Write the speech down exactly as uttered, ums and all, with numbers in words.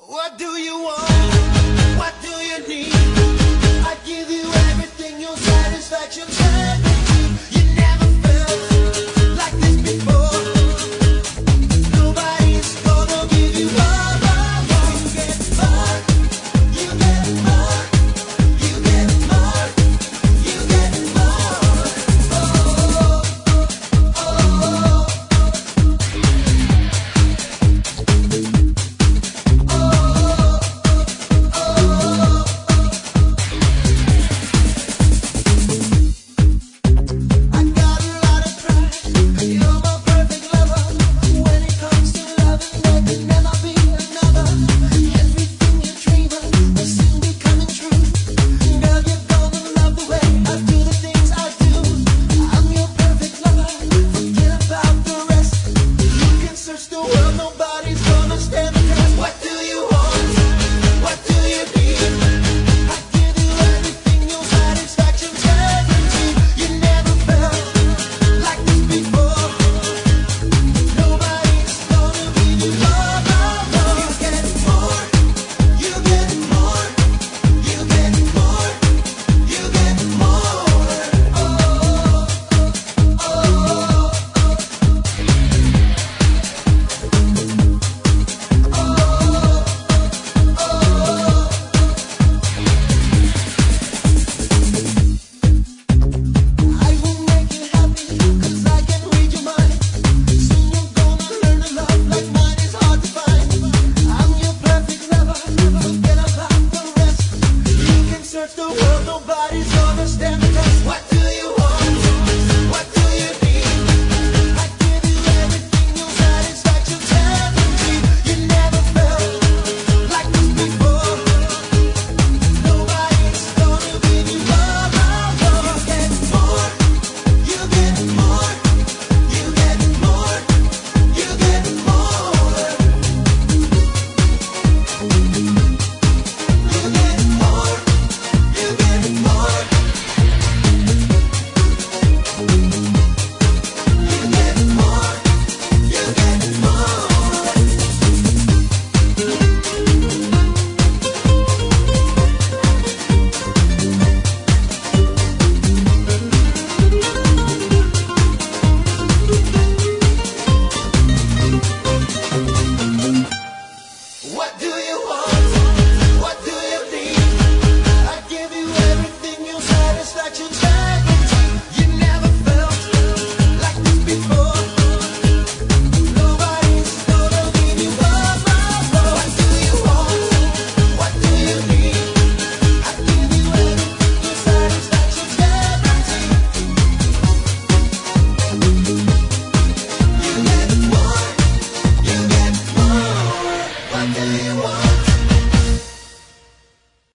What do you want? What do you need? I give you everything, your satisfaction. You never felt like this before. Nobody's gonna give you love, love, love. You get more, you get more, you get more, you get more. Oh, oh, oh. What do you want?